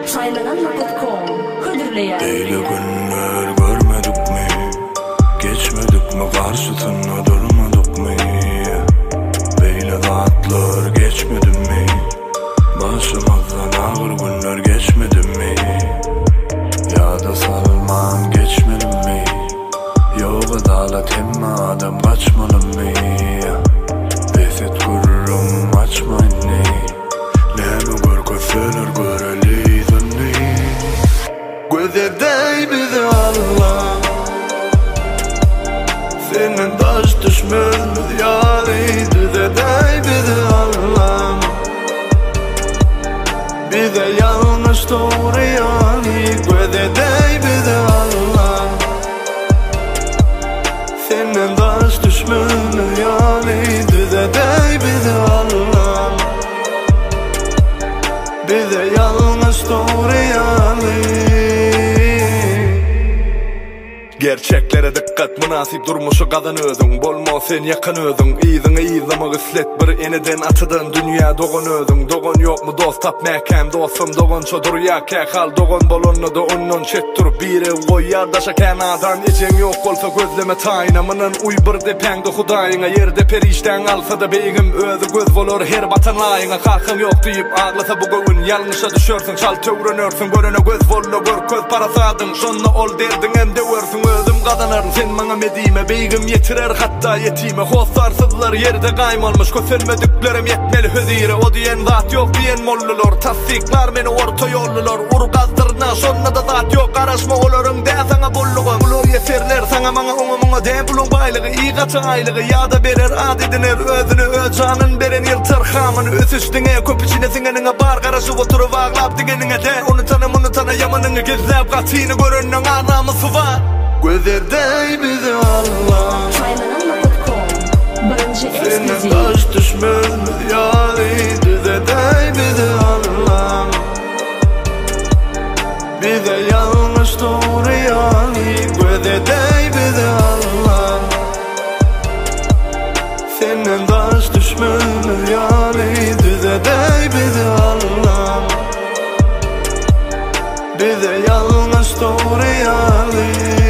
Çaylanan.com Hıdırlayan Öyle günler görmedik mi? Geçmedik mi? Karşısına durmadık mı? Böyle vaatler geçmedi mi? Başımızdan ağır günler geçmedi mi? Ya da salmam geçmedi mi? Yok adalet hem adam kaçmalı mı? Beset kururum açmayın ne? Lemi gör köseler göreli dönni. Gözedey bizi Allah, senin taş düşmez yarıydı. Gözedey bizi Allah, bize yanlış doğru yani. Gözedey bizi Allah, senin taş düşmez yarıydı. Gözedey bizi Allah, bize yanlış doğru yani. Gerçeklere dikkat, münasip durmuşu kadın özün. Bolma sen yakın özün. İyizini izlemek islet bir eneden atıdın. Dünya doğun özün. Doğun yok mu dost tap mekem dostum. Doğun çodur ya kekal. Doğun bolonlu da onun çettur. Bir ev koy yardaşa kenadan. İçen yok olsa gözleme tayinamının. Uy bir de pengde hudayına. Yerde perişten alsa da beygim özü göz bolur her batanlayına. Kalkın yok deyip ağlasa bu gün yanlışa düşürsün. Çal tövrünürsün görüne göz bollu gör köz parasadın. Şonla ol derdin hem de örsün. Özüm kazanarım sen bana medime. Beygim yetirer hatta yetime. Hostarsızlar yerde kaymalmış. Köselmediklerim yetmeli hüzire. O diyen zat yok diyen mollulor. Tasdiklar beni orta yollulor. Uru kazdırına şonna da zat yok. Araşma olurun de sana bolluğum. Bulur yeterler sana bana umumuna. Den bulun baylığı iyi katı aylığı. Ya da berer adediner özünü öz canın beren yırtır hamını. Öz üstüne köp içine zingenine bar karışı oturup ağlap digenine de. Onu tanı yamanını gizlep katini görünün anamısı var. Gözedey bizi Allah, Çaylanan.com Barıncı senin Ekskluzif taş düşmez yarıydı. Gözedey bizi Allah, bize yanlış doğru yani. Gözedey bizi Allah, senin taş düşmez yarıydı. Gözedey bizi Allah, bize yanlış doğru yani.